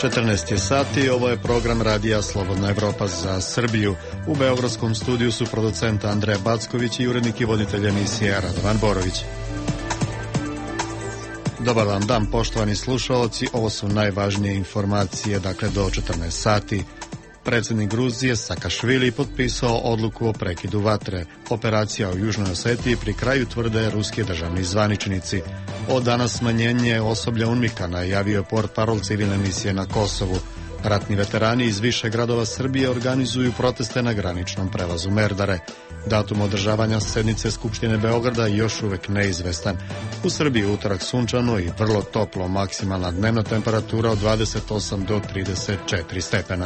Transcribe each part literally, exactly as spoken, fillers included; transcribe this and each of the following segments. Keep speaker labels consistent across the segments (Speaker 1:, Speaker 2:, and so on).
Speaker 1: četrnaest je sati, ovo je program radija Slobodna Evropa za Srbiju. U beogradskom studiju su producent Andreja Backović i urednik i voditelj emisije Radovan Borović. Dobar vam dan, poštovani slušaoci, ovo su najvažnije informacije, dakle do četrnaest sati. Predsjednik Gruzije Sakašvili potpisao odluku o prekidu vatre. Operacija u Južnoj Osetiji pri kraju, tvrde ruski državni zvaničnici. Od danas smanjenje osoblja UNMIK-a najavio je portparol civilne misije na Kosovu. Ratni veterani iz više gradova Srbije organizuju proteste na graničnom prelazu Merdare. Datum održavanja sednice Skupštine Beograda još uvek neizvestan. U Srbiji utorak sunčano i vrlo toplo, maksimalna dnevna temperatura od dvadeset osam do trideset četiri stepena.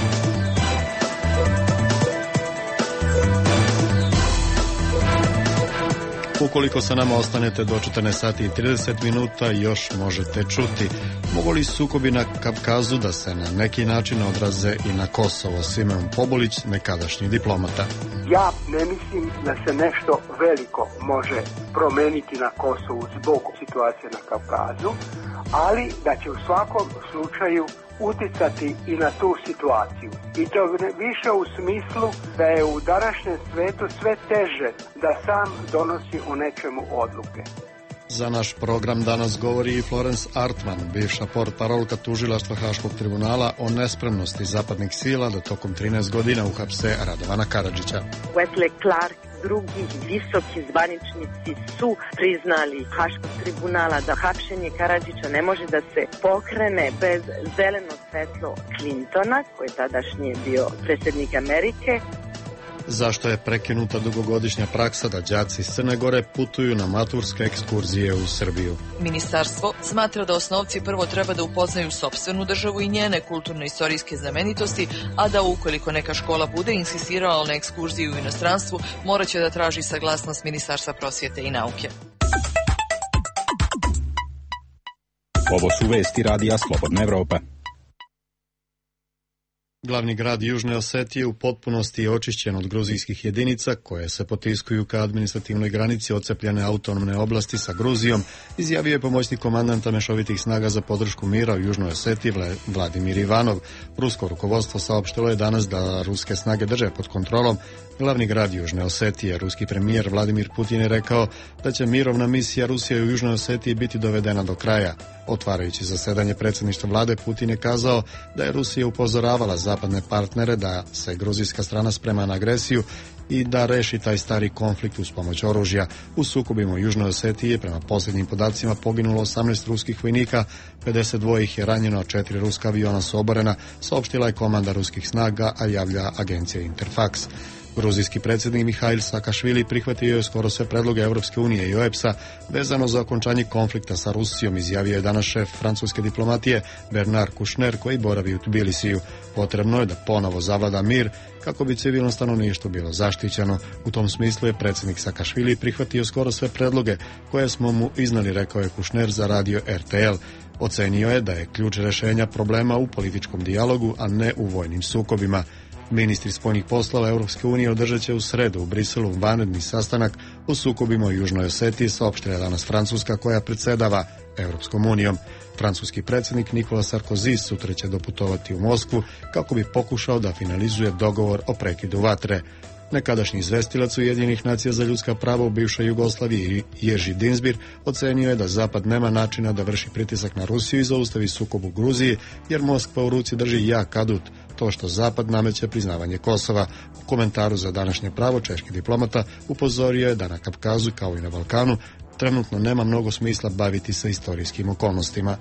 Speaker 1: Ukoliko sa nama ostanete do četrnaest sati i trideset minuta, još možete čuti. Mogu li sukobi na Kavkazu da se na neki način odraze i na Kosovo? Simeon Pobolić, nekadašnji diplomata.
Speaker 2: Ja ne mislim da se nešto veliko može promeniti na Kosovu zbog situacije na Kavkazu, ali da će u svakom slučaju uticati i na tu situaciju. I to više u smislu da je u današnjem svetu sve teže da sam donosi u nečemu odluke.
Speaker 1: Za naš program danas govori i Florence Artman, bivša portparolka tužilaštva Haškog tribunala, o nespremnosti zapadnih sila da tokom trinaest godina uhapse Radovana Karadžića.
Speaker 3: Wesley Clark, drugi visoki zvaničnici su priznali Haškog tribunala da hapšenje Karadžića ne može da se pokrene bez zeleno svetlo Clintona, koji je tadašnji bio predsjednik Amerike.
Speaker 1: Zašto je prekinuta dugogodišnja praksa da đaci iz Crne Gore putuju na maturske ekskurzije u Srbiju?
Speaker 4: Ministarstvo smatra da osnovci prvo treba da upoznaju sopstvenu državu i njene kulturno-istorijske znamenitosti, a da ukoliko neka škola bude insistirala na ekskurziju u inostranstvu, morat će da traži saglasnost Ministarstva prosvjete i nauke.
Speaker 5: Ovo su vesti radija Slobodna Evropa.
Speaker 1: Glavni grad Južne Osetije u potpunosti je očišćen od gruzijskih jedinica koje se potiskuju ka administrativnoj granici odcepljene autonomne oblasti sa Gruzijom, izjavio je pomoćnik komandanta mešovitih snaga za podršku mira u Južnoj Osetiji Vladimir Ivanov. Rusko rukovodstvo saopštilo je danas da ruske snage drže pod kontrolom glavni grad Južne Osetije. Ruski premijer Vladimir Putin je rekao da će mirovna misija Rusije u Južnoj Osetiji biti dovedena do kraja. Otvarajući zasedanje predsjedništva vlade, Putin je kazao da je Rusija upozoravala zapadne partnere da se gruzijska strana sprema na agresiju i da reši taj stari konflikt uz pomoć oružja. U sukobima u Južnoj Osetiji je prema posljednjim podacima poginulo osamnaest ruskih vojnika, pedeset dva ih je ranjeno, a četiri ruska aviona su oborena, saopštila je komanda ruskih snaga, a javlja agencija Interfax. Gruzijski predsjednik Mihail Sakašvili prihvatio je skoro sve predloge Evropske unije i O E B S-a vezano za okončanje konflikta sa Rusijom, izjavio je danas šef francuske diplomatije Bernard Kouchner, koji boravi u Tbilisiju. Potrebno je da ponovo zavlada mir kako bi civilno stanovništvo bilo zaštićeno. U tom smislu je predsjednik Sakašvili prihvatio skoro sve predloge koje smo mu iznali, rekao je Kouchner za radio R T L. Ocenio je da je ključ rešenja problema u političkom dijalogu, a ne u vojnim sukobima. Ministri spoljnih poslova Europske unije održat će u sredu u Briselu vanredni sastanak o sukobima u Južnoj Osetiji, saopštila danas Francuska koja predsjedava Europskom unijom. Francuski predsjednik Nicolas Sarkozy sutra će doputovati u Moskvu kako bi pokušao da finalizuje dogovor o prekidu vatre. Nekadašnji izvestilac Ujedinjenih nacija za ljudska prava u bivšoj Jugoslaviji Jerzy Dinsbir ocenio je da Zapad nema načina da vrši pritisak na Rusiju i zaustavi sukob u Gruziji, jer Moskva u ruci drži jak adut, to što Zapad nameće priznavanje Kosova. U komentaru za današnje pravo češki diplomata upozorio je da na Kavkazu, kao i na Balkanu, trenutno nema mnogo smisla baviti se istorijskim okolnostima.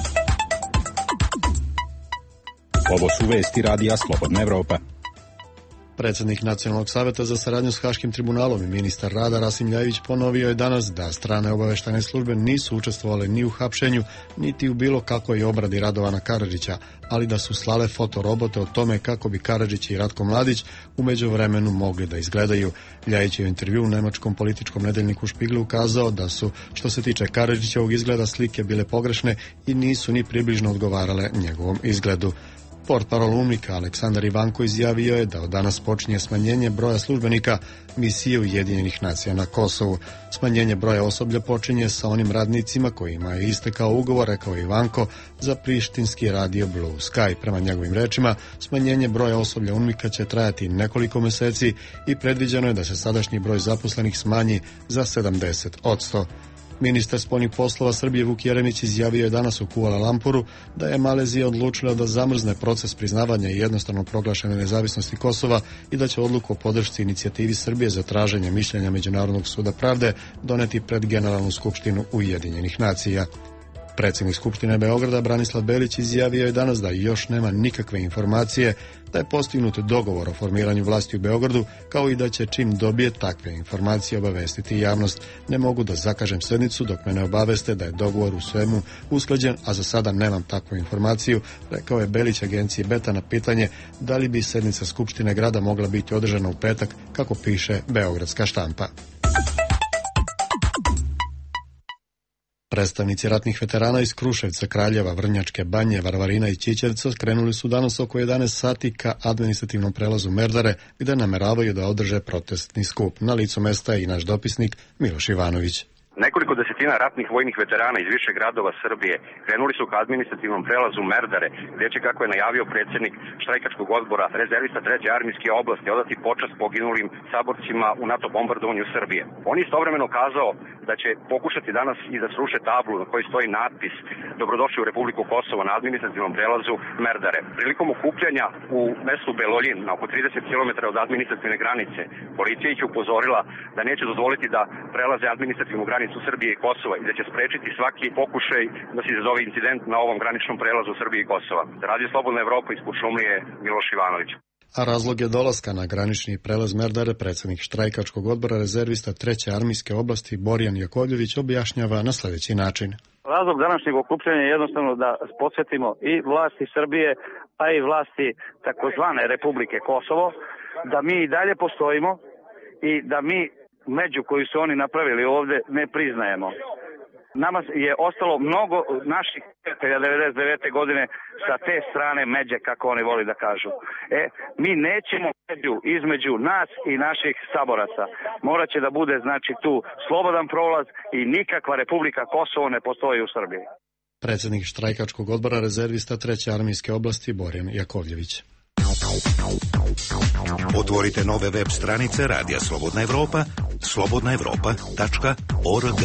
Speaker 5: Ovo su vesti radija Slobodna Evropa.
Speaker 1: Predsjednik Nacionalnog saveta za saradnju s Haškim tribunalom i ministar rada Rasim Ljajić ponovio je danas da strane obavještajne službe nisu učestvovale ni u hapšenju, niti u bilo kakvoj obradi Radovana Karadžića, ali da su slale fotorobote o tome kako bi Karadžić i Ratko Mladić u međuvremenu mogli da izgledaju. Ljajić je u intervju u nemačkom političkom nedeljniku Špiglu ukazao da su, što se tiče Karadžićevog izgleda, slike bile pogrešne i nisu ni približno odgovarale njegovom izgledu. Portparol UNMIK-a Aleksandar Ivanko izjavio je da od danas počinje smanjenje broja službenika misije Ujedinjenih nacija na Kosovu. Smanjenje broja osoblja počinje sa onim radnicima kojima je istekao ugovor, rekao Ivanko, za prištinski radio Blue Sky. Prema njegovim rečima, smanjenje broja osoblja UNMIK-a će trajati nekoliko meseci i predviđeno je da se sadašnji broj zaposlenih smanji za sedamdeset posto. Ministar spoljnih poslova Srbije Vuk Jeremić izjavio je danas u Kuala Lumpuru da je Malezija odlučila da zamrzne proces priznavanja i jednostavno proglašene nezavisnosti Kosova i da će odluku o podršci inicijativi Srbije za traženje mišljenja Međunarodnog suda pravde doneti pred Generalnu skupštinu Ujedinjenih nacija. Predsjednik Skupštine Beograda Branislav Belić izjavio je danas da još nema nikakve informacije da je postignut dogovor o formiranju vlasti u Beogradu, kao i da će čim dobije takve informacije obavestiti javnost. Ne mogu da zakažem sednicu dok me ne obaveste da je dogovor u svemu usklađen, a za sada nemam takvu informaciju, rekao je Belić agenciji Beta na pitanje da li bi sednica Skupštine grada mogla biti održana u petak, kako piše beogradska štampa. Predstavnici ratnih veterana iz Kruševca, Kraljeva, Vrnjačke Banje, Varvarina i Ćićevca krenuli su danas oko jedanaest sati ka administrativnom prelazu Merdare, gde nameravaju da održe protestni skup. Na licu mesta je i naš dopisnik Miloš Ivanović.
Speaker 6: Nekoliko desetina ratnih vojnih veterana iz više gradova Srbije krenuli su ka administrativnom prelazu Merdare, gdje će, kako je najavio predsjednik štrajkačkog odbora, rezervista treće armijske oblasti odati počast poginulim saborcima u NATO bombardovanju Srbije. On je istovremeno kazao da će pokušati danas i da sruše tablu na kojoj stoji natpis "Dobrodošli u Republiku Kosovo" na administrativnom prelazu Merdare. Prilikom okupljanja u mestu Beloljin, na oko trideset kilometara od administrativne granice, policija ih je upozorila da neće dozvoliti da prelaze administrativnu granicu u Srbije i Kosova i da će sprečiti svaki pokušaj da se izazove incident na ovom graničnom prelazu Srbije i Kosova. Radio Slobodna Evropa iz Kuršumlije, Miloš Ivanović.
Speaker 1: A razlog je dolaska na granični prelaz Merdare predsjednik štrajkačkog odbora rezervista treće armijske oblasti Borjan Jakovljević objašnjava na sljedeći način.
Speaker 7: Razlog današnjeg okupljanja je jednostavno da podsjetimo i vlasti Srbije, pa i vlasti takozvane Republike Kosovo, da mi i dalje postojimo i da mi među koju su oni napravili ovdje ne priznajemo. Nama je ostalo mnogo naših prijatelja devedeset devete godine sa te strane međe, kako oni voli da kažu. E, mi nećemo među između nas i naših saboraca. Morat će da bude, znači, tu slobodan prolaz i nikakva Republika Kosovo ne postoji u Srbiji.
Speaker 1: Predsjednik štrajkačkog odbora rezervista treće armijske oblasti Borjan Jakovljević.
Speaker 8: Otvorite nove web stranice Radija Slobodna Evropa, slobodna evropa tačka org.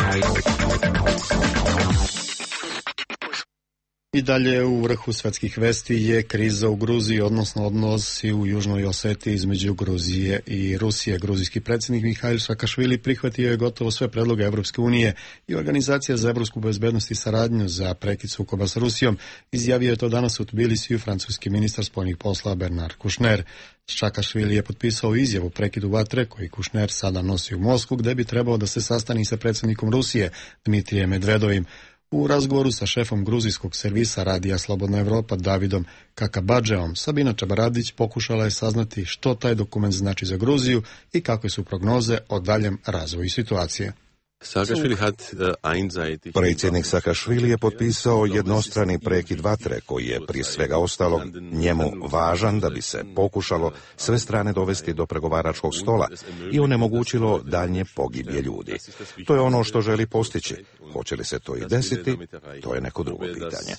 Speaker 1: I dalje u vrhu svetskih vesti je kriza u Gruziji, odnosno odnosi u Južnoj Osetiji između Gruzije i Rusije. Gruzijski predsjednik Mihail Saakašvili prihvatio je gotovo sve predloge Evropske unije i Organizacija za evropsku bezbednost i saradnju za prekid sukoba s Rusijom. Izjavio je to danas u Tbilisiju francuski ministar spoljnih poslova Bernard Kouchner. Saakašvili je potpisao izjavu prekidu vatre koji Kouchner sada nosi u Moskvu, gde bi trebao da se sastani sa predsjednikom Rusije Dmitrijem Medvedovim. U razgovoru sa šefom gruzijskog servisa Radija Slobodna Evropa Davidom Kakabadžeom, Sabina Čabaradić pokušala je saznati što taj dokument znači za Gruziju i kakve su prognoze o daljem razvoju situacije.
Speaker 8: Predsjednik Saakašvili je potpisao jednostrani prekid vatre koji je prije svega ostalog njemu važan da bi se pokušalo sve strane dovesti do pregovaračkog stola i onemogućilo daljnje pogibije ljudi. To je ono što želi postići. Hoće li se to i desiti, to je neko drugo pitanje.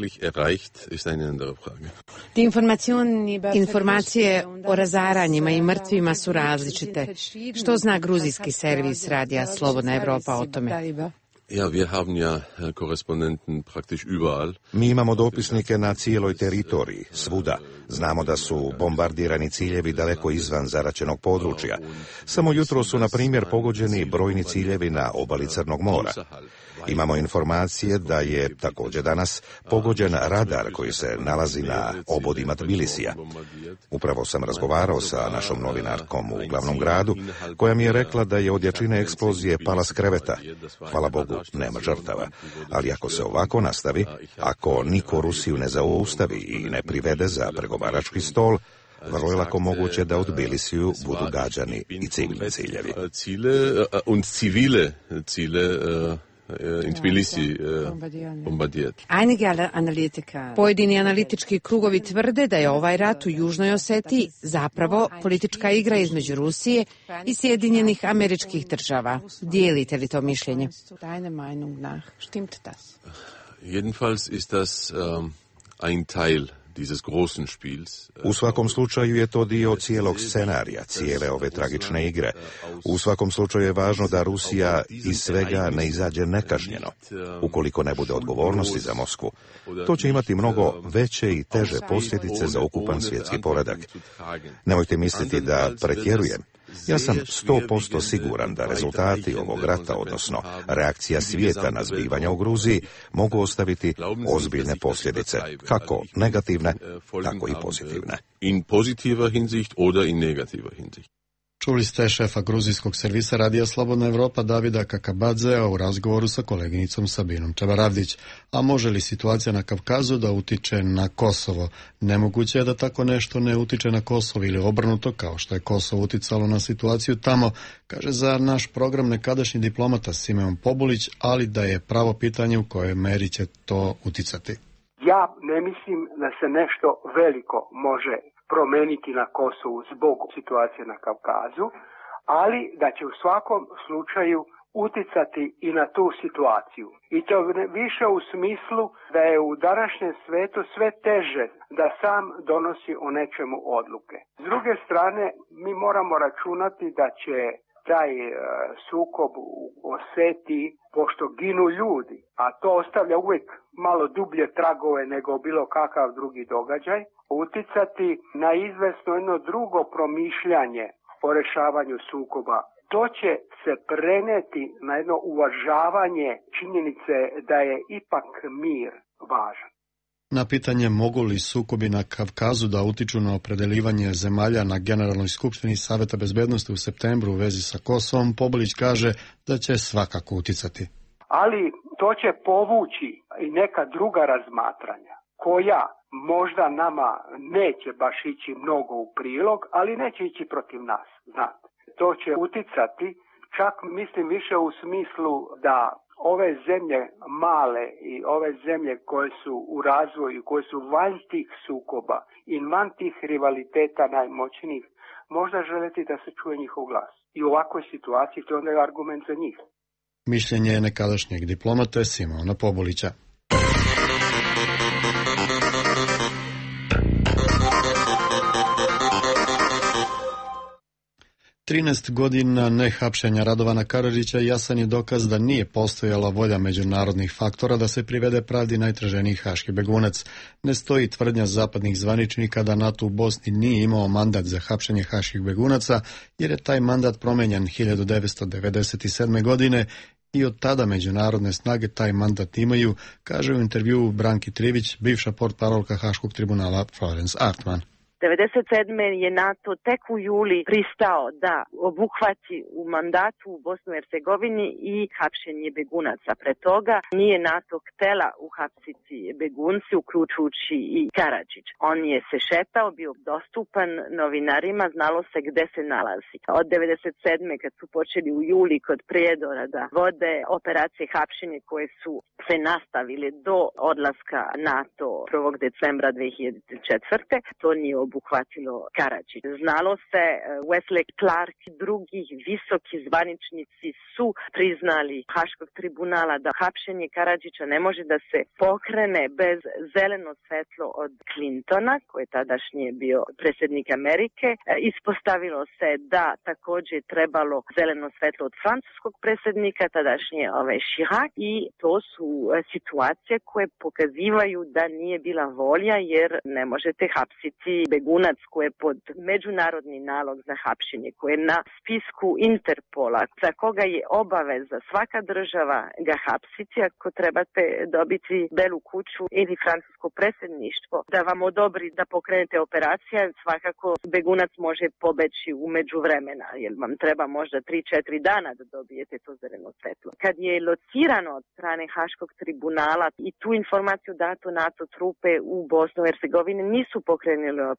Speaker 9: Informacije o razaranjima i mrtvima su različite. Što zna gruzijski servis Radija Slobodna Evropa o tome?
Speaker 10: Ja, wir haben ja Korrespondenten praktisch überall.
Speaker 8: Mi imamo dopisnike na cijeloj teritoriji, svuda. Znamo da su bombardirani ciljevi daleko izvan zaraćenog područja. Samo jutro su, na primjer, pogođeni brojni ciljevi na obali Crnog mora. Imamo informacije da je također danas pogođen radar koji se nalazi na obodima Tbilisija. Upravo sam razgovarao sa našom novinarkom u glavnom gradu, koja mi je rekla da je od jačine eksplozije pala s kreveta. Hvala Bogu, nema žrtava. Ali ako se ovako nastavi, ako niko Rusiju ne zaustavi i ne privede za pregovarački stol, vrlo je lako moguće da u Tbilisiju budu gađani i civilni ciljevi.
Speaker 10: in Tbilisi bombardiert.
Speaker 9: Pojedini analitički krugovi tvrde da je ovaj rat u Južnoj Osetiji zapravo politička igra između Rusije i Sjedinjenih Američkih Država. Dijelite li to mišljenje?
Speaker 10: Jedenfalls ist das um, ein Teil dieses großen Spiels.
Speaker 8: U svakom slučaju je to dio cijelog scenarija, cijele ove tragične igre. U svakom slučaju je važno da Rusija iz svega ne izađe nekažnjeno. Ukoliko ne bude odgovornosti za Moskvu, to će imati mnogo veće i teže posljedice za ukupan svjetski poredak. Nemojte misliti da pretjerujem. Ja sam sto posto siguran da rezultati ovog rata, odnosno reakcija svijeta na zbivanja u Gruziji, mogu ostaviti ozbiljne posljedice, kako negativne, tako i pozitivne.
Speaker 10: In positiver Hinsicht oder in negativer Hinsicht.
Speaker 1: Čuli ste šefa gruzijskog servisa Radija Slobodna Evropa Davida Kakabadzea u razgovoru sa koleginicom Sabinom Čabaravdić. A može li situacija na Kavkazu da utiče na Kosovo? Nemoguće je da tako nešto ne utiče na Kosovo ili obrnuto, kao što je Kosovo uticalo na situaciju tamo, kaže za naš program nekadašnji diplomata Simeon Pobulić, ali da je pravo pitanje u kojoj meri će to uticati.
Speaker 2: Ja ne mislim da se nešto veliko može promeniti na Kosovu zbog situacije na Kavkazu, ali da će u svakom slučaju uticati i na tu situaciju. I to više u smislu da je u današnjem svetu sve teže da sam donosi o nečemu odluke. S druge strane, mi moramo računati da će taj uh, sukob u Osetiji, pošto ginu ljudi, a to ostavlja uvijek malo dublje tragove nego bilo kakav drugi događaj, uticati na izvesno jedno drugo promišljanje o rješavanju sukoba. To će se preneti na jedno uvažavanje činjenice da je ipak mir važan.
Speaker 1: Na pitanje mogu li sukobi na Kavkazu da utiču na opredeljivanje zemalja na Generalnoj skupštini Saveta bezbednosti u septembru u vezi sa Kosovom, Pobulić kaže da će svakako uticati.
Speaker 2: Ali to će povući i neka druga razmatranja, koja možda nama neće baš ići mnogo u prilog, ali neće ići protiv nas, znate. To će uticati, čak mislim više u smislu da ove zemlje male i ove zemlje koje su u razvoju, koje su van tih sukoba i van tih rivaliteta najmoćnijih, možda želeti da se čuje njihov glas. I u ovakvoj situaciji to onda je argument za njih.
Speaker 1: Mišljenje je nekadašnjeg diplomata Simona Pobulića. trinaest godina nehapšenja Radovana Karadžića jasan je dokaz da nije postojala volja međunarodnih faktora da se privede pravdi najtraženiji haški begunac. Ne stoji tvrdnja zapadnih zvaničnika da NATO u Bosni nije imao mandat za hapšenje haških begunaca, jer je taj mandat promenjan hiljadu devetsto devedeset sedme. godine i od tada međunarodne snage taj mandat imaju, kaže u intervjuu Branki Trivić, bivša portparolka Haškog tribunala Florence Artman.
Speaker 3: devedeset sedme je NATO tek u juli pristao da obuhvati u mandatu u Bosnu i Hercegovini i hapšenje begunaca. Pre toga nije NATO htela uhapsiti begunci, uključujući i Karadžić. On je se šetao, bio dostupan novinarima, znalo se gde se nalazi. Od devedeset sedme kad su počeli u juli kod Prijedora da vode operacije hapšenja koje su se nastavile do odlaska NATO prvog decembra dve hiljade četvrte. To nije obuhvatilo Karadžić. Znalo se, Wesley Clark i drugi visoki zvaničnici su priznali Haškog tribunala da hapšenje Karadžića ne može da se pokrene bez zeleno svetlo od Clintona, koji je tadašnji bio predsjednik Amerike. Ispostavilo se da također trebalo zeleno svetlo od francuskog predsjednika, tadašnje ove Chirac, i to su situacije koje pokazivaju da nije bila volja, jer ne možete hapsiti begunac koji je pod međunarodni nalog za hapšenje, koji je na spisku Interpola, za koga je obaveza svaka država ga hapsiti ako trebate dobiti Belu kuću ili francusko predsjedništvo da vam odobri da pokrenete operacija. Svakako begunac može pobeći u međuvremena, jer vam treba možda tri četiri dana da dobijete to zeleno svetlo. Kad je locirano od strane Haškog tribunala i tu informaciju dato NATO trupe u Bosnu i Hercegovini nisu pokrenuli operacije,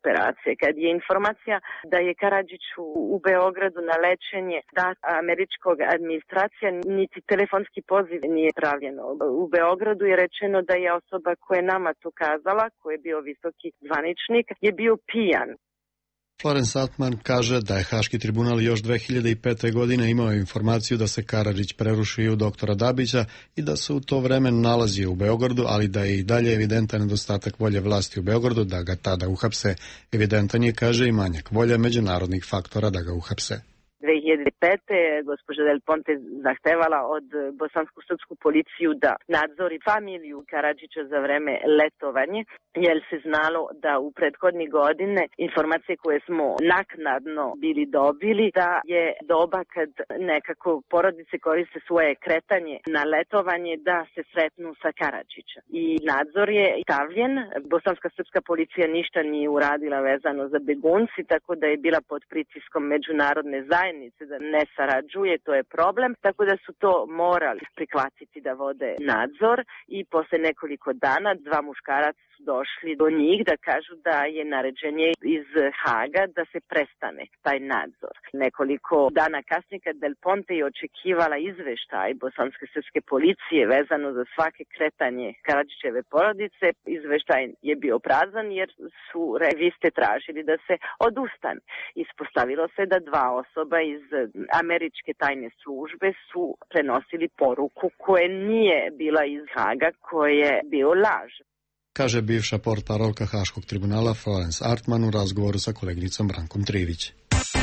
Speaker 3: operacije. Kad je informacija da je Karadžić u Beogradu na lečenje dat američkog administracija, niti telefonski poziv nije pravljeno. U Beogradu je rečeno da je osoba koja je nama to kazala, koji je bio visoki zvaničnik, je bio pijan.
Speaker 1: Florence Altman kaže da je Haški tribunal još dve hiljade pete. godine imao informaciju da se Karadžić prerušio u doktora Dabića i da se u to vreme nalazio u Beogradu, ali da je i dalje evidentan nedostatak volje vlasti u Beogradu da ga tada uhapse. Evidentan je, kaže, i manjak volje međunarodnih faktora da ga uhapse.
Speaker 3: dve hiljade pete. gospođa Del Ponte zahtevala od bosansko-srpsku policiju da nadzori familiju Karadžića za vreme letovanje, jer se znalo da u prethodni godine informacije koje smo naknadno bili dobili da je doba kad nekako porodice koriste svoje kretanje na letovanje da se sretnu sa Karadžićem. I nadzor je stavljen. Bosanska srpska policija ništa nije uradila vezano za begunci, tako da je bila pod pritiskom međunarodne zajednice da ne sarađuje, to je problem, tako da su to morali prihvatiti da vode nadzor i posle nekoliko dana dva muškaraca su došli do njih da kažu da je naređenje iz Haga da se prestane taj nadzor. Nekoliko dana kasnije kad Del Ponte je očekivala izveštaj bosanske srpske policije vezano za svake kretanje Karadžićeve porodice, izveštaj je bio prazan jer su reviste tražili da se odustane. Ispostavilo se da dva osoba iz američke tajne službe su prenosili poruku koja nije bila iz Haga, koja je bio laž.
Speaker 1: Kaže bivša portparolka Haškog tribunala Florence Altman u razgovoru sa koleginicom Brankom Trivić.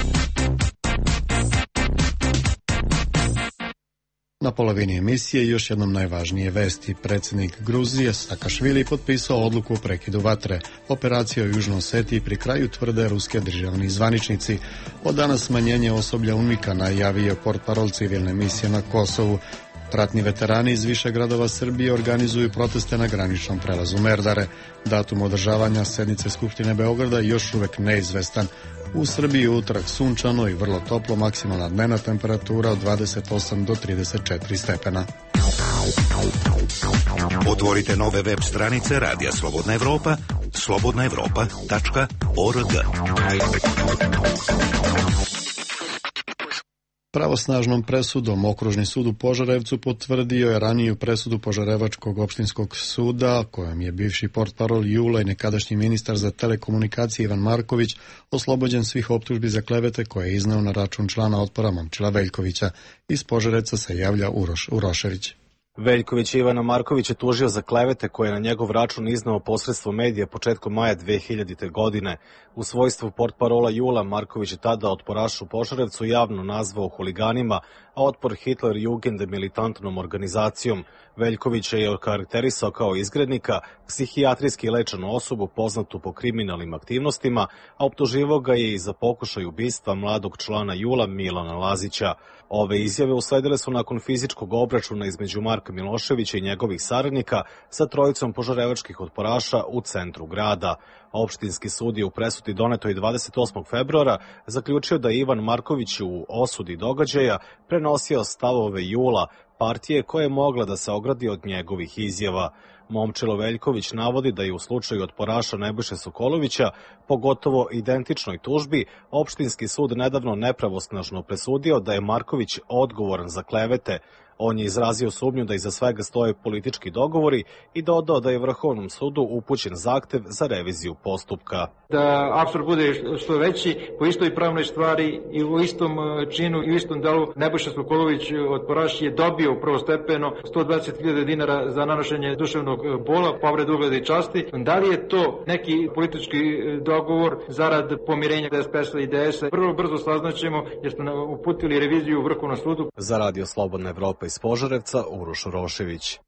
Speaker 1: Na polovini emisije još jednom najvažnije vesti. Predsjednik Gruzije Sakašvili potpisao odluku o prekidu vatre. Operacija u Južnoj Osetiji pri kraju, tvrde ruske državni zvaničnici. Od danas smanjenje osoblja UNMIK-a najavio portparol civilne misije na Kosovu. Ratni veterani iz više gradova Srbije organizuju proteste na graničnom prelazu Merdare. Datum održavanja sednice Skupštine Beograda još uvek neizvestan. U Srbiji utorak sunčano i vrlo toplo, maksimalna dnevna temperatura od dvadeset osam do trideset četiri stepena.
Speaker 8: Otvorite nove web stranice Radija Slobodna Evropa, slobodna evropa tačka org.
Speaker 1: Pravosnažnom presudom Okružni sud u Požarevcu potvrdio je raniju presudu Požarevačkog opštinskog suda, kojom je bivši portparol Jula i nekadašnji ministar za telekomunikacije Ivan Marković oslobođen svih optužbi za klevete koje je izneo na račun člana Otpora Momčila Veljkovića. Iz Požarevca se javlja Uroš Urošević.
Speaker 11: Veljković je Ivana Markovića tužio za klevete koje je na njegov račun izneo posredstvom medija početkom maja dve hiljadite. godine. U svojstvu portparola Jula, Marković je tada otporaša u Požarevcu javno nazvao huliganima, a Otpor Hitler Jugend militantnom organizacijom. Veljković je okarakterisao kao izgrednika, psihijatrijski lečenu osobu poznatu po kriminalnim aktivnostima, a optuživao ga je i za pokušaj ubistva mladog člana Jula Milana Lazića. Ove izjave usledile su nakon fizičkog obračuna između Marka Miloševića i njegovih saradnika sa trojicom požarevačkih otporaša u centru grada. Opštinski sud je u presudi donetoj dvadeset osmog februara zaključio da Ivan Marković u osudi događaja prenosio stavove Jula, partije koja je mogla da se ogradi od njegovih izjava. Momčilo Veljković navodi da je u slučaju otporaša Nebojše Sokolovića, pogotovo identičnoj tužbi, opštinski sud nedavno nepravosnažno presudio da je Marković odgovoran za klevete. On je izrazio sumnju da iza svega stoje politički dogovori i dodao da je Vrhovnom sudu upućen zahtev za reviziju postupka.
Speaker 12: Da apsurd bude što veći, po istoj pravnoj stvari i u istom činu i u istom delu, Nebojša Sokolović, otporaš, je dobio prvostepeno sto dvadeset hiljada dinara za nanošenje duševnog bola, povredu ugleda i časti. Da li je to neki politički dogovor zarad pomirenja D S P S-a i D S-a? Vrlo brzo saznaćemo jer smo uputili reviziju Vrhovnom sudu.
Speaker 11: Za Radio Slobodna Evropa iz Požarevca, Uroš Urošević.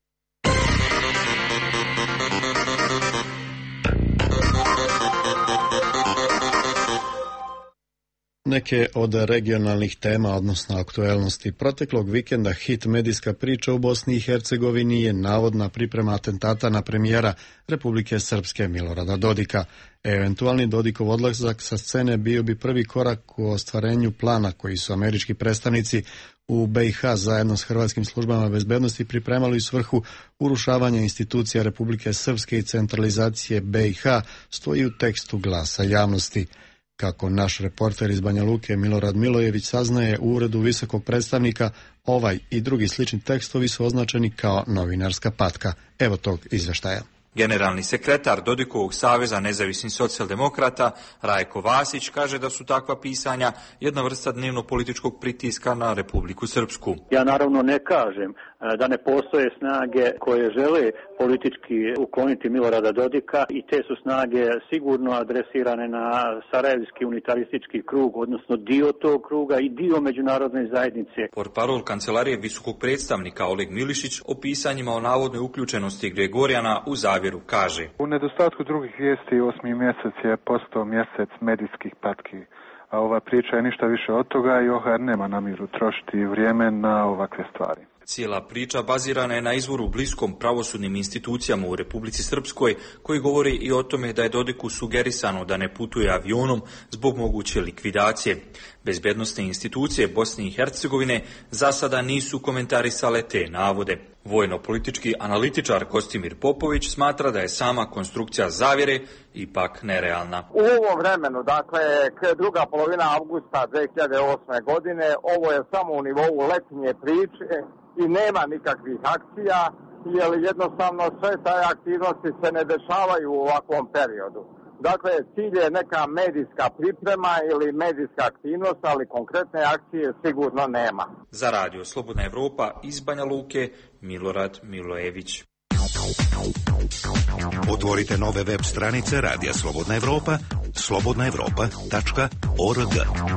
Speaker 1: Neke od regionalnih tema, odnosno aktuelnosti proteklog vikenda, hit medijska priča u Bosni i Hercegovini je navodna priprema atentata na premijera Republike Srpske Milorada Dodika. Eventualni Dodikov odlazak sa scene bio bi prvi korak u ostvarenju plana koji su američki predstavnici u B i H zajedno s hrvatskim službama bezbednosti pripremali u svrhu urušavanja institucija Republike Srpske i centralizacije B i H, stoji u tekstu Glasa javnosti. Kako naš reporter iz Banja Luke Milorad Milojević saznaje, u uredu visokog predstavnika ovaj i drugi slični tekstovi su označeni kao novinarska patka. Evo tog izveštaja.
Speaker 13: Generalni sekretar Dodikovog saveza nezavisnih socijaldemokrata Rajko Vasić kaže da su takva pisanja jedna vrsta dnevno političkog pritiska na Republiku Srpsku.
Speaker 14: Ja naravno ne kažem da ne postoje snage koje žele politički ukloniti Milorada Dodika i te su snage sigurno adresirane na sarajevski unitaristički krug, odnosno dio tog kruga i dio međunarodne zajednice.
Speaker 13: Portparol kancelarije visokog predstavnika Oleg Milišić o pisanjima o navodnoj uključenosti Gregorjana u zavjeru kaže:
Speaker 15: U nedostatku drugih vijesti osmi mjesec je postao mjesec medijskih patki. A ova priča je ništa više od toga i O H R nema namjeru trošiti vrijeme na ovakve stvari.
Speaker 13: Cijela priča bazirana je na izvoru bliskom pravosudnim institucijama u Republici Srpskoj, koji govori i o tome da je Dodiku sugerisano da ne putuje avionom zbog moguće likvidacije. Bezbednosne institucije Bosne i Hercegovine za sada nisu komentarisale te navode. Vojno-politički analitičar Kostimir Popović smatra da je sama konstrukcija zavjere ipak nerealna.
Speaker 16: U ovom vremenu, dakle, druga polovina avgusta dvije hiljade osme godine, ovo je samo u nivou letnje priče i nema nikakvih akcija, jer jednostavno sve taj aktivnosti se ne dešavaju u ovakvom periodu. Dakle, cilj je neka medijska priprema ili medijska aktivnost, ali konkretne akcije sigurno nema.
Speaker 13: Za radio Slobodna Evropa iz Banja Luke, Milorad Milojević.
Speaker 8: Otvorite nove web stranice Radija Slobodna Evropa, slobodna evropa tačka org.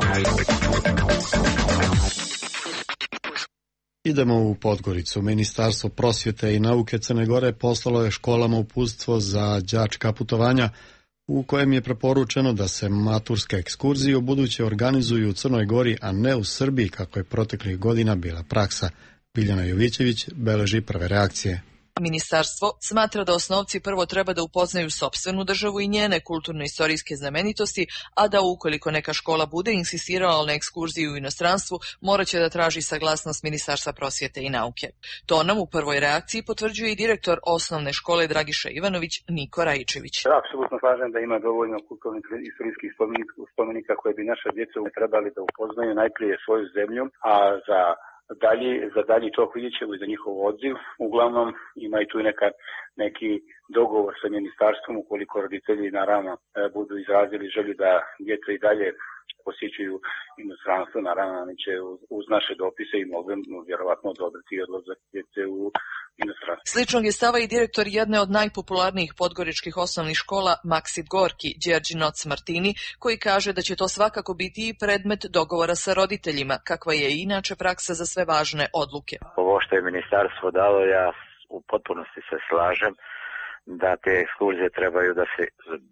Speaker 1: Idemo u Podgoricu. Ministarstvo prosvjete i nauke Crne Gore poslalo je školama uputstvo za đačka putovanja u kojem je preporučeno da se maturske ekskurzije ubuduće organizuju u Crnoj Gori, a ne u Srbiji, kako je proteklih godina bila praksa. Biljana Jovićević beleži prve reakcije.
Speaker 4: Ministarstvo smatra da osnovci prvo treba da upoznaju sopstvenu državu i njene kulturno-istorijske znamenitosti, a da ukoliko neka škola bude insistirala na ekskurziju u inostranstvu, morat će da traži saglasnost Ministarstva prosvjete i nauke. To nam u prvoj reakciji potvrđuje i direktor osnovne škole Dragiša Ivanović Niko Rajičević.
Speaker 17: Apsolutno slažem da ima dovoljno kulturno-istorijskih spomenika koje bi naša djeca trebali da upoznaju najprije svoju zemlju, a za Dalji, za dalji tok vidjet ćemo i za njihov odziv. Uglavnom ima i tu neka, neki dogovor sa ministarstvom ukoliko roditelji naravno budu izrazili želju da djeca i dalje posjećuju inostranstvo, naravno oni će uz naše dopise i mogu vjerovatno odobriti odlazak djece u inostranstvo.
Speaker 4: Sličnog je stava i direktor jedne od najpopularnijih podgoričkih osnovnih škola Maksim Gorki, Đerđinoc Martini, koji kaže da će to svakako biti i predmet dogovora sa roditeljima, kakva je inače praksa za sve važne odluke.
Speaker 18: Ovo što je ministarstvo dalo, ja u potpunosti se slažem da te ekskurzije trebaju da se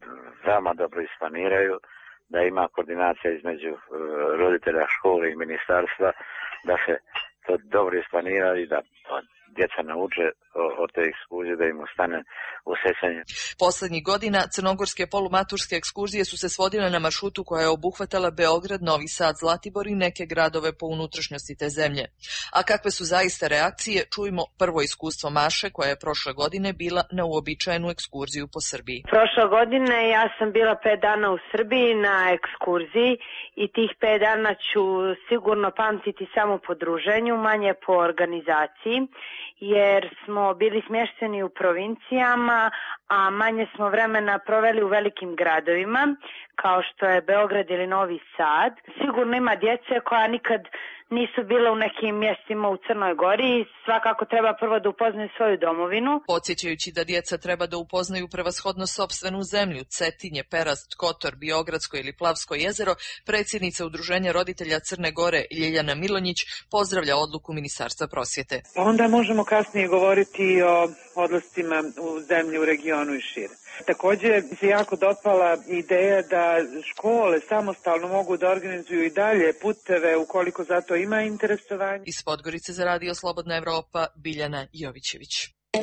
Speaker 18: veoma dobro isplaniraju, da ima koordinacija između uh, roditelja škole i ministarstva, da se to dobro isplanira i da djeca nauče o te ekskurzije, da im ostane u sećanju.
Speaker 4: Poslednjih godina crnogorske polumaturske ekskurzije su se svodile na maršrutu koja je obuhvatala Beograd, Novi Sad, Zlatibor i neke gradove po unutrašnjosti te zemlje. A kakve su zaista reakcije, čujmo prvo iskustvo Maše koja je prošle godine bila na uobičajenu ekskurziju po Srbiji.
Speaker 19: Prošle godine ja sam bila pet dana u Srbiji na ekskurziji i tih pet dana ću sigurno pamtiti samo po druženju, manje po organizaciji, jer smo bili smješteni u provincijama, a manje smo vremena proveli u velikim gradovima, kao što je Beograd ili Novi Sad. Sigurno ima djece koja nikad nisu bile u nekim mjestima u Crnoj Gori i svakako treba prvo da upoznaju svoju domovinu.
Speaker 4: Podsjećajući da djeca treba da upoznaju prevashodno sopstvenu zemlju, Cetinje, Perast, Kotor, Biogradsko ili Plavsko jezero, predsjednica Udruženja roditelja Crne Gore Ljiljana Milonjić pozdravlja odluku Ministarstva prosvjete.
Speaker 20: Onda možemo kasnije govoriti o odlascima u zemlju, u regionu i šire. Također se jako dopala ideja da škole samostalno mogu da organizuju i dalje puteve ukoliko za to ima interesovanje.
Speaker 4: Iz Podgorice za Radio Slobodna Evropa, Biljana Jovićević.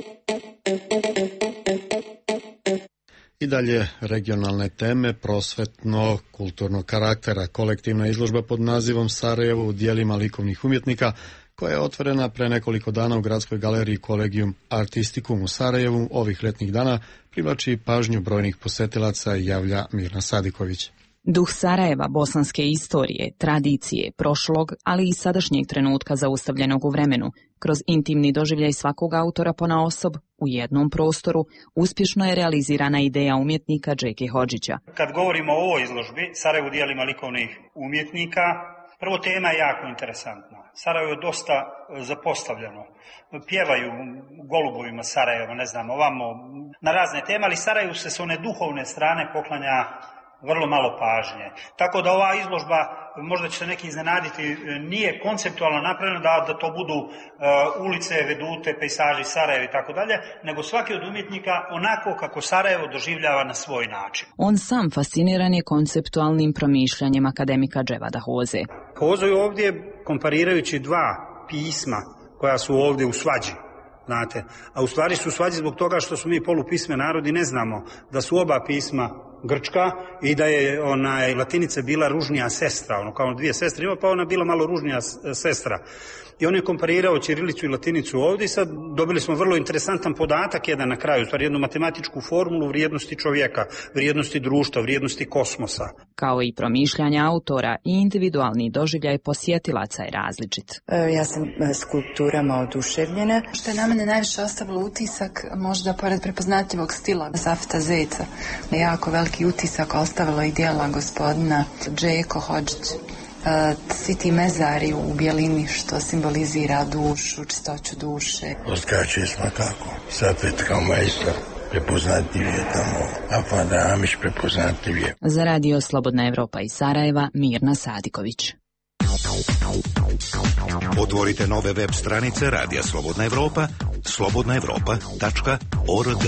Speaker 1: I dalje regionalne teme prosvetno-kulturnog karaktera. Kolektivna izložba pod nazivom Sarajevo u dijelima likovnih umjetnika, koja je otvorena pre nekoliko dana u Gradskoj galeriji Collegium Artisticum u Sarajevu, ovih letnjih dana privlači pažnju brojnih posetilaca, javlja Mirna Sadiković.
Speaker 21: Duh Sarajeva, bosanske istorije, tradicije, prošlog, ali i sadašnjeg trenutka zaustavljenog u vremenu, kroz intimni doživljaj svakog autora ponaosob, u jednom prostoru, uspješno je realizirana ideja umjetnika Džeke Hodžića.
Speaker 22: Kad govorimo o ovoj izložbi, Sarajevo u dijelima likovnih umjetnika, prvo tema je jako interesantna. Sarajevo je dosta zapostavljeno. Pjevaju golubovima Sarajeva, ne znam, ovamo, na razne teme, ali Sarajevo se s one duhovne strane poklanja vrlo malo pažnje. Tako da ova izložba, možda će se neki iznenaditi, nije konceptualno napravljena da, da to budu uh, ulice, vedute, pejsaži Sarajeva i tako dalje, nego svaki od umjetnika onako kako Sarajevo doživljava na svoj način.
Speaker 21: On sam fasciniran je konceptualnim promišljanjem akademika Dževada Hoze.
Speaker 22: Hozo je ovdje, komparirajući dva pisma koja su ovdje u svađi, znate, a u stvari su u svađi zbog toga što su mi polupisme narodi, ne znamo da su oba pisma grčka i da je onaj latinica bila ružnija sestra, ono kao dvije sestre ima, pa ona bila malo ružnija sestra. I on je komparirao ćirilicu i latinicu ovdje i sad dobili smo vrlo interesantan podatak jedan na kraju, stvari jednu matematičku formulu vrijednosti čovjeka, vrijednosti društva, vrijednosti kosmosa.
Speaker 21: Kao i promišljanja autora i individualni doživljaj posjetilaca je različit.
Speaker 23: Ja sam skulpturama oduševljena. Što je na mene najviše ostavilo utisak, možda pored prepoznatljivog stila Safeta Zeca, jako veliki utisak ostavilo i dijela gospodina Džeko Hodžić. Svi ti mezari u bijelini što simbolizira dušu, čistoću duše.
Speaker 24: Odskače svakako, Safet kao majstor, prepoznatljivije tamo, Afada Amiš prepoznatljivije.
Speaker 21: Za Radio Slobodna Evropa iz Sarajeva, Mirna Sadiković.
Speaker 8: Otvorite nove web stranice Radija Slobodna Evropa, slobodna evropa tačka org.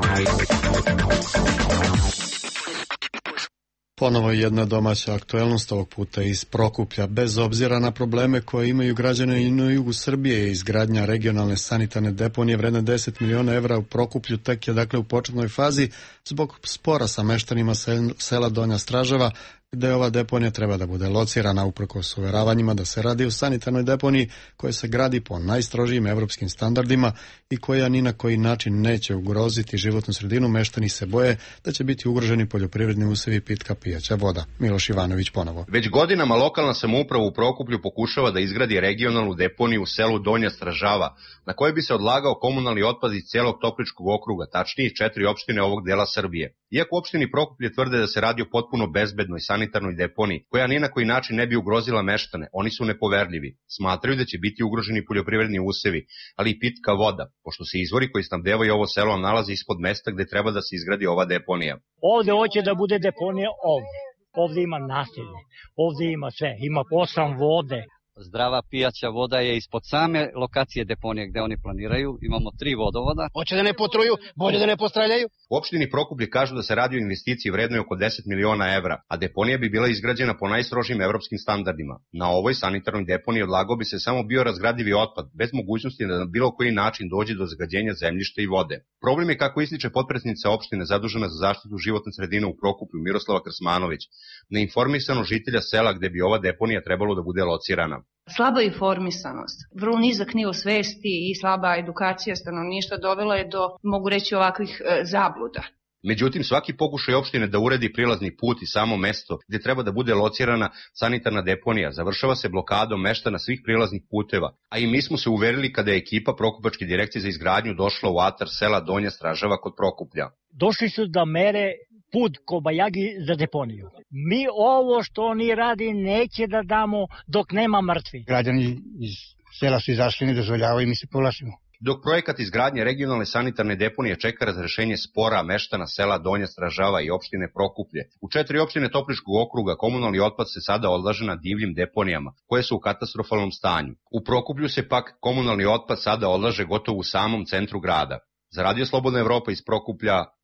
Speaker 1: Ponovo jedna domaća aktuelnost, ovog puta iz Prokuplja. Bez obzira na probleme koje imaju građani na jugu Srbije, izgradnja regionalne sanitarne deponije vredne deset miliona evra u Prokuplju tek je dakle u početnoj fazi zbog spora sa meštanima sela Donja Stražava, gde ova deponija treba da bude locirana uprkos uveravanjima da se radi o sanitarnoj deponiji koja se gradi po najstrožijim evropskim standardima i koja ni na koji način neće ugroziti životnu sredinu. Meštani se boje da će biti ugroženi poljoprivredni usevi i pitka pijaća voda. Miloš Ivanović ponovo.
Speaker 25: Već godinama lokalna samouprava u Prokuplju pokušava da izgradi regionalnu deponiju u selu Donja Stražava, na kojoj bi se odlagao komunalni otpad iz cijelog Topličkog okruga, tačnije četiri opštine ovog dela Srbije. Iako opštini Prokuplje tvrde da se radi o potpuno bezbednoj sanitarnoj deponiji, koja ni na koji način ne bi ugrozila meštane, oni su nepoverljivi. Smatraju da će biti ugroženi poljoprivredni usevi, ali i pitka voda, pošto se izvori koji snabdevaju ovo selo nalaze ispod mesta gde treba da se izgradi ova deponija.
Speaker 26: Ovde hoće da bude deponija ovde. Ovde ima naselje, ovde ima sve, ima osam vode.
Speaker 27: Zdrava pijaća voda je ispod same lokacije deponije gde oni planiraju. Imamo tri vodovoda.
Speaker 26: Hoće da ne potruju, bolje da ne postreljaju.
Speaker 25: U opštini Prokuplje kažu da se radi o investiciji vrednoj oko deset miliona evra, a deponija bi bila izgrađena po najstrožim evropskim standardima. Na ovoj sanitarnoj deponiji odlagao bi se samo biorazgradivi otpad, bez mogućnosti da na bilo koji način dođe do zagađenja zemljišta i vode. Problem je, kako ističe potpredsednica opštine zadužena za zaštitu životne sredine u Prokuplju, Miroslava Krsmanović, neinformisano žitelja sela gde bi ova deponija trebalo da bude locirana.
Speaker 28: Slaba informisanost, vrlo nizak nivo svesti i slaba edukacija stanovništva dovela je do, mogu reći, ovakvih e, zabluda.
Speaker 25: Međutim, svaki pokušaj opštine da uredi prilazni put i samo mesto gde treba da bude locirana sanitarna deponija završava se blokadom meštana svih prilaznih puteva, a i mi smo se uverili kada je ekipa Prokupačke direkcije za izgradnju došla u atar sela Donja Stražava kod Prokuplja.
Speaker 26: Došli su da mere put Kobajagi za deponiju. Mi ovo što oni radi neće da damo dok nema mrtvi.
Speaker 29: Građani iz sela su izašli, ne dozvoljavaju i mi se povlačimo.
Speaker 25: Dok projekat izgradnje regionalne sanitarne deponije čeka razrešenje spora meštana sela Donja Stražava i opštine Prokuplje, u četiri opštine Topličkog okruga komunalni otpad se sada odlaže na divljim deponijama, koje su u katastrofalnom stanju. U Prokuplju se pak komunalni otpad sada odlaže gotovo u samom centru grada. Za Radio Slobodna Evropa iz Prokuplja,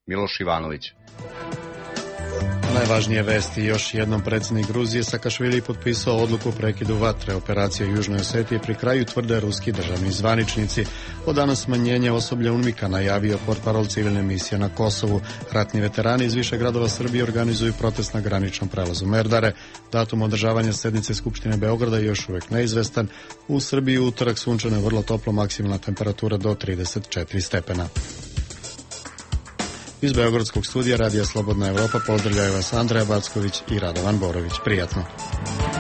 Speaker 25: Miloš Ivanović.
Speaker 1: Najvažnije vesti, još jednom predsjednik Gruzije Sakašvili potpisao odluku o prekidu vatre. Operacije u Južnoj Osetiji pri kraju, tvrde ruski državni zvaničnici. Od danas smanjenje osoblja UNMIK-a najavio portparol civilne misije na Kosovu. Ratni veterani iz više gradova Srbije organizuju protest na graničnom prelazu Merdare. Datum održavanja sednice Skupštine Beograda je još uvijek neizvestan. U Srbiji u utorak sunčano je vrlo toplo, maksimalna temperatura do trideset četiri stepena. Iz beogradskog studija Radija Slobodna Evropa pozdravljaju vas Andreja Backović i Radovan Borović. Prijatno.